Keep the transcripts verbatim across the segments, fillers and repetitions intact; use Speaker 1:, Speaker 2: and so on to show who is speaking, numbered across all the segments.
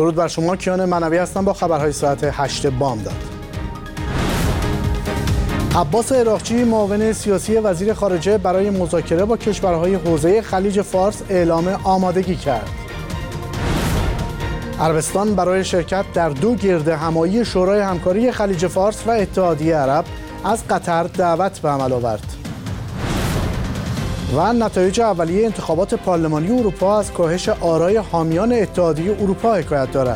Speaker 1: درود بر شما. کیان منوی هستم با خبرهای ساعت هشت بامداد. عباس عراقچی معاون سیاسی وزیر خارجه برای مذاکره با کشورهای حوزه خلیج فارس اعلام آمادگی کرد. عربستان برای شرکت در دو گردهمایی شورای همکاری خلیج فارس و اتحادیه عرب از قطر دعوت به عمل آورد. و نتایج اولیه انتخابات پارلمانی اروپا از کاهش آرای حامیان اتحادیه اروپا حکایت دارد.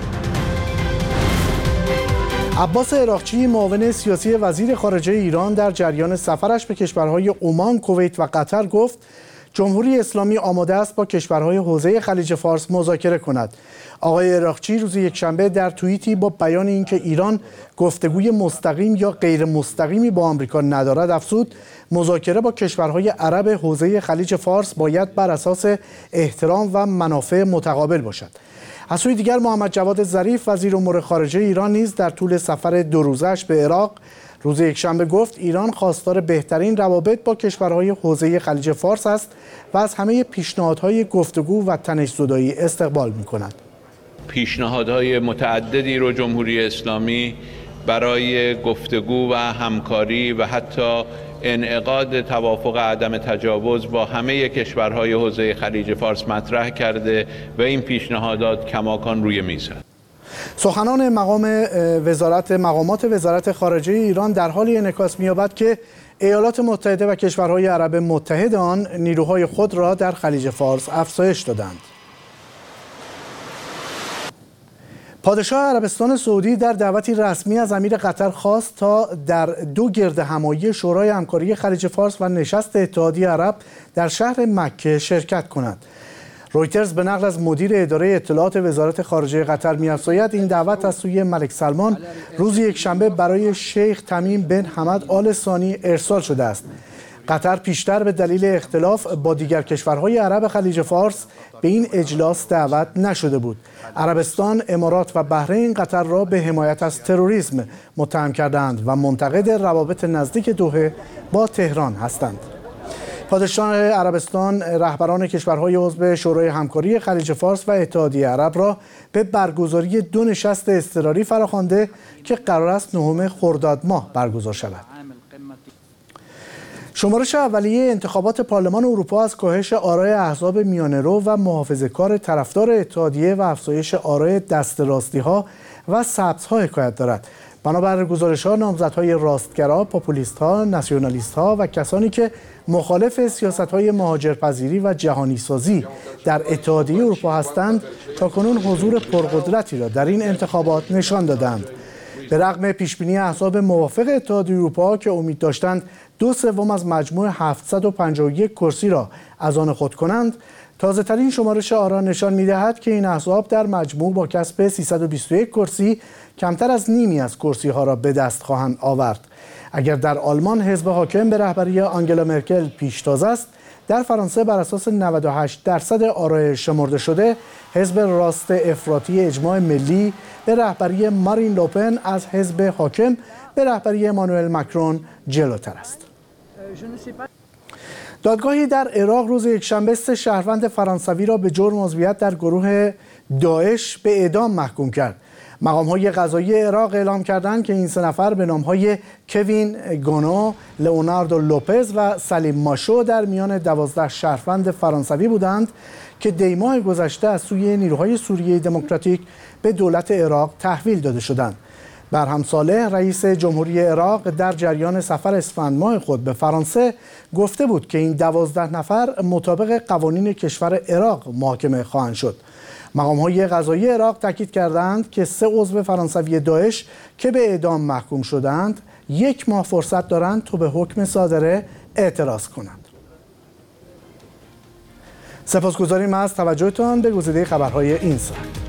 Speaker 1: عباس عراقچی معاون سیاسی وزیر خارجه ایران در جریان سفرش به کشورهای عمان، کویت و قطر گفت جمهوری اسلامی آماده است با کشورهای حوزه خلیج فارس مذاکره کند. آقای عراقچی روز یکشنبه در توییتی با بیان اینکه ایران گفتگوی مستقیم یا غیر مستقیمی با آمریکا ندارد افزود مذاکره با کشورهای عرب حوزه خلیج فارس باید بر اساس احترام و منافع متقابل باشد. از سوی دیگر محمد جواد ظریف وزیر امور خارجه ایران نیز در طول سفر دو روزش به عراق روز یکشنبه گفت ایران خواستار بهترین روابط با کشورهای حوزه خلیج فارس است و از همه پیشنهادهای گفتگو و تنش‌زدایی استقبال می‌کند.
Speaker 2: پیشنهادهای متعددی رو جمهوری اسلامی برای گفتگو و همکاری و حتی انعقاد توافق عدم تجاوز با همه کشورهای حوزه خلیج فارس مطرح کرده و این پیشنهادات کماکان روی میز است.
Speaker 1: سخنان مقام وزارت مقامات وزارت خارجه ایران در حالی انعکاس می‌یابد که ایالات متحده و کشورهای عرب متحد آن نیروهای خود را در خلیج فارس افزایش دادند. پادشاه عربستان سعودی در دعوتی رسمی از امیر قطر خواست تا در دو گردهمایی شورای همکاری خلیج فارس و نشست اتحادیه عرب در شهر مکه شرکت کند. رویترز به نقل از مدیر اداره اطلاعات وزارت خارجه قطر می‌افزاید این دعوت از سوی ملک سلمان روز یکشنبه برای شیخ تمیم بن حمد آل ثانی ارسال شده است. قطر پیشتر به دلیل اختلاف با دیگر کشورهای عرب خلیج فارس به این اجلاس دعوت نشده بود. عربستان، امارات و بحرین قطر را به حمایت از تروریسم متهم کردند و منتقد روابط نزدیک دوحه با تهران هستند. پادشاه عربستان رهبران کشورهای عضو شورای همکاری خلیج فارس و اتحادیه عرب را به برگزاری دو نشست اضطراری فراخوانده که قرار است نهم خرداد ماه برگزار شود. شمارش اولیه انتخابات پارلمان اروپا از کاهش آرای احزاب میانه‌رو و محافظه‌کار طرفدار اتحادیه و افزایش آرای دست راستی‌ها و سبزها حکایت دارد. بنابر گزارش‌ها نامزدهای راستگرا، پاپولیست‌ها، ناسیونالیست‌ها و کسانی که مخالف سیاست‌های مهاجرپذیری و جهانی‌سازی در اتحادیه اروپا هستند تاکنون حضور پرقدرتی را در این انتخابات نشان دادند. به رغم پیشبینی احزاب موافق اتحادیه اروپا که امید داشتند دو سوم از مجموع هفتصد و پنجاه و یک کرسی را از آن خود کنند، تازه‌ترین شمارش آرا نشان می‌دهد که این احزاب در مجموع با کسب سیصد و بیست و یک کرسی کمتر از نیمی از کرسی‌ها را به دست خواهند آورد. اگر در آلمان حزب حاکم به رهبری آنگلا مرکل پیشتاز است، در فرانسه بر اساس نود و هشت درصد آرای شمرده شده، حزب راست افراطی اجماع ملی به رهبری مارین لوپن از حزب حاکم به رهبری امانوئل مکرون جلوتر است. دادگاهی در عراق روز یکشنبه سه شهروند فرانسوی را به جرم عضویت در گروه داعش به اعدام محکوم کرد. مقام‌های قضایی عراق اعلام کردند که این سه نفر به نام‌های کوین گونو، لئوناردو لوپز و سلیم ماشو در میان دوازده شهروند فرانسوی بودند که دی‌ماه گذشته از سوی نیروهای سوریه دموکراتیک به دولت عراق تحویل داده شدند. برهم صالح رئیس جمهوری عراق در جریان سفر اسفند ماه خود به فرانسه گفته بود که این دوازده نفر مطابق قوانین کشور عراق محاکمه خواهند شد. مقام‌های قضایی عراق تاکید کردند که سه عضو فرانسوی داعش که به اعدام محکوم شدند یک ماه فرصت دارند تا به حکم صادره اعتراض کنند. سپاسگزاریم از توجهتان به گزیده خبرهای این ساعت.